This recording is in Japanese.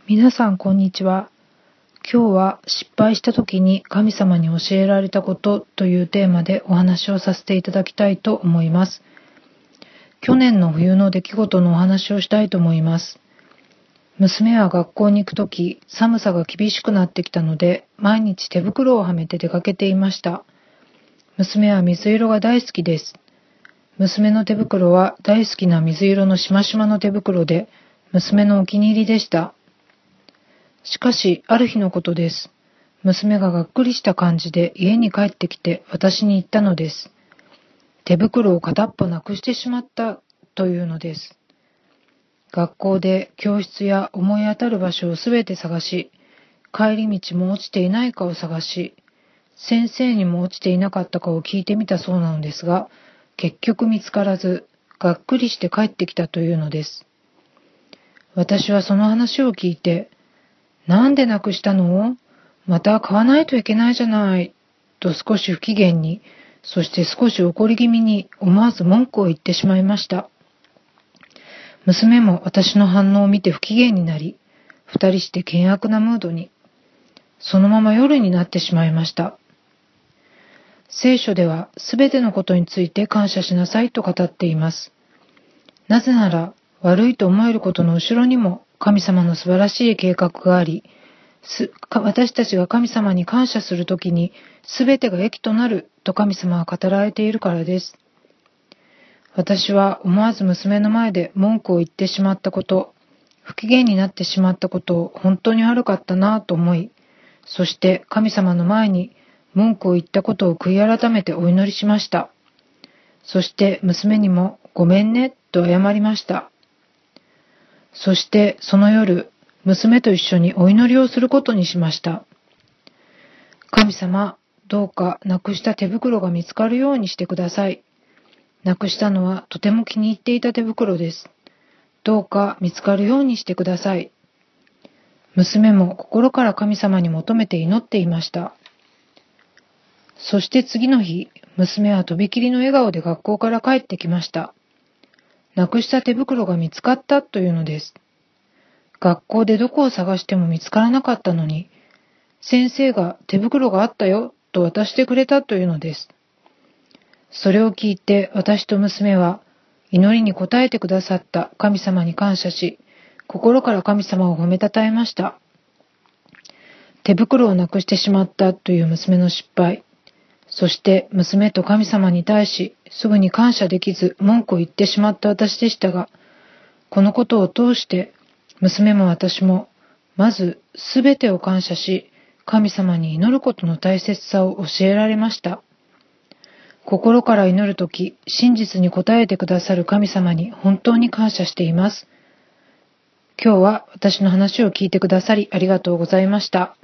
皆さんこんにちは。今日は失敗した時に神様に教えられたことというテーマでお話をさせていただきたいと思います。去年の冬の出来事のお話をしたいと思います。娘は学校に行く時、寒さが厳しくなってきたので、毎日手袋をはめて出かけていました。娘は水色が大好きです。娘の手袋は大好きな水色のしましまの手袋で、娘のお気に入りでした。しかし、ある日のことです。娘ががっくりした感じで家に帰ってきて私に言ったのです。手袋を片っぽなくしてしまったというのです。学校で教室や思い当たる場所をすべて探し、帰り道も落ちていないかを探し、先生にも落ちていなかったかを聞いてみたそうなのですが、結局見つからず、がっくりして帰ってきたというのです。私はその話を聞いて、なんでなくしたの？また買わないといけないじゃない。と少し不機嫌に、そして少し怒り気味に思わず文句を言ってしまいました。娘も私の反応を見て不機嫌になり、二人して険悪なムードに。そのまま夜になってしまいました。聖書ではすべてのことについて感謝しなさいと語っています。なぜなら悪いと思えることの後ろにも神様の素晴らしい計画があり、私たちが神様に感謝するときにすべてが益となると神様は語られているからです。私は思わず娘の前で文句を言ってしまったこと、不機嫌になってしまったことを本当に悪かったなと思い、そして神様の前に文句を言ったことを悔い改めてお祈りしました。そして娘にもごめんねと謝りました。そしてその夜、娘と一緒にお祈りをすることにしました。神様、どうかなくした手袋が見つかるようにしてください。なくしたのはとても気に入っていた手袋です。どうか見つかるようにしてください。娘も心から神様に求めて祈っていました。そして次の日、娘はとびきりの笑顔で学校から帰ってきました。なくした手袋が見つかったというのです。学校でどこを探しても見つからなかったのに、先生が手袋があったよと渡してくれたというのです。それを聞いて私と娘は祈りに応えてくださった神様に感謝し、心から神様を褒めたたえました。手袋をなくしてしまったという娘の失敗、そして娘と神様に対しすぐに感謝できず文句を言ってしまった私でしたが、このことを通して娘も私もまずすべてを感謝し、神様に祈ることの大切さを教えられました。心から祈るとき、真実に応えてくださる神様に本当に感謝しています。今日は私の話を聞いてくださりありがとうございました。